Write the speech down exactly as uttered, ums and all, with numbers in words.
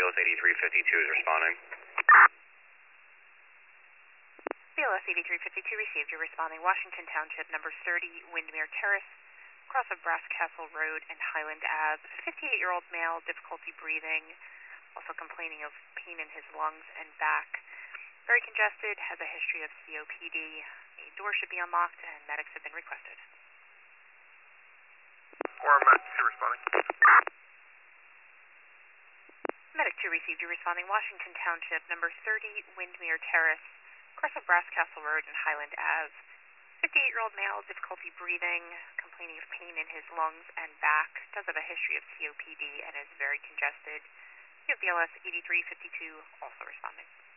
S eighty-three fifty-two is responding. B L S eighty-three fifty-two received. You're responding. Washington Township, number thirty, Windmere Terrace, cross of Brass Castle Road and Highland Ave. fifty-eight-year-old male, difficulty breathing, also complaining of pain in his lungs and back. Very congested, has a history of C O P D. A door should be unlocked, and medics have been requested. Or Medic two responding. Medic two received. You're responding. Washington Township, number thirty, Windmere Terrace, cross of Brass Castle Road and Highland Ave. fifty-eight-year-old male, difficulty breathing, complaining of pain in his lungs and back. Does have a history of C O P D and is very congested. You have B L S eighty-three fifty-two also responding.